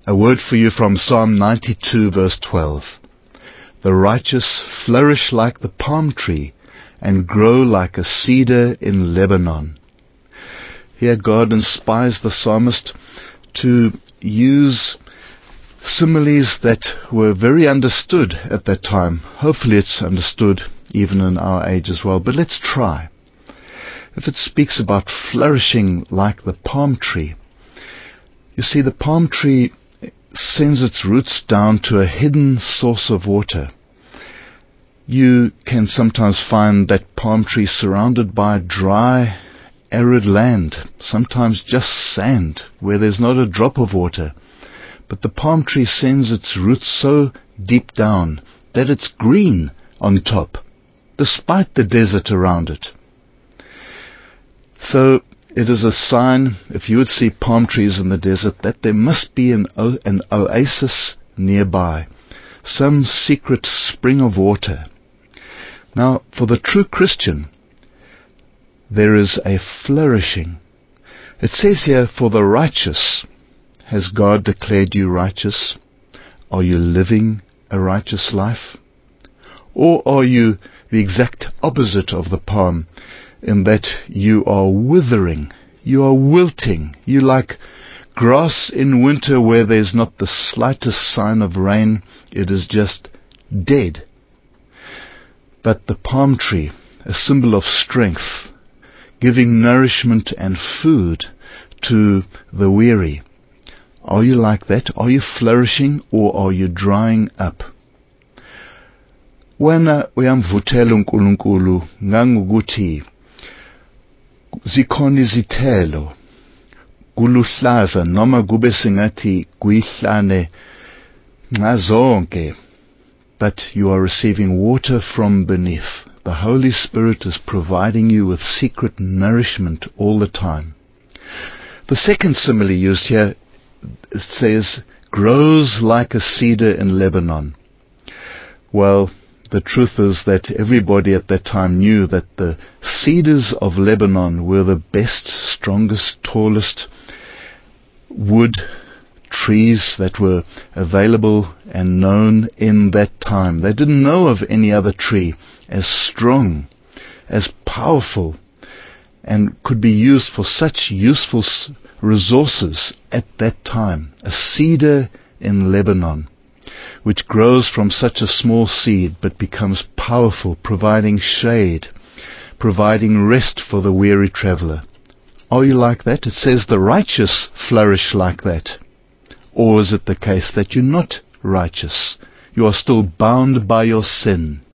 A word for you from Psalm 92 verse 12. The righteous flourish like the palm tree and grow like a cedar in Lebanon. Here God inspires the psalmist to use similes that were very understood at that time. Hopefully it's understood even in our age as well, but let's try. If it speaks about flourishing like the palm tree, you see, the palm tree sends its roots down to a hidden source of water. You can sometimes find that palm tree surrounded by dry, arid land, sometimes just sand, where there's not a drop of water. But the palm tree sends its roots so deep down that it's green on top, despite the desert around it. So it is a sign, if you would see palm trees in the desert, that there must be an oasis nearby, some secret spring of water. Now, for the true Christian, there is a flourishing. It says here, for the righteous. Has God declared you righteous? Are you living a righteous life? Or are you the exact opposite of the palm, in that you are withering, you are wilting, you like grass in winter where there's not the slightest sign of rain, it is just dead. But the palm tree, a symbol of strength, giving nourishment and food to the weary. Are you like that? Are you flourishing, or are you drying up? Wena uyamvuthela uNkulunkulu ngangokuthi zikhona izithelo kuluhlaza noma kube singathi kuyihlane ngazonke, but you are receiving water from beneath. The Holy Spirit is providing you with secret nourishment all the time. The second simile used here, it says, grows like a cedar in Lebanon. Well, the truth is that everybody at that time knew that the cedars of Lebanon were the best, strongest, tallest wood trees that were available and known in that time. They didn't know of any other tree as strong, as powerful, and could be used for such useful resources at that time. A cedar in Lebanon, which grows from such a small seed but becomes powerful, providing shade, providing rest for the weary traveler. Are you like that? It says the righteous flourish like that. Or is it the case that you're not righteous? You are still bound by your sin.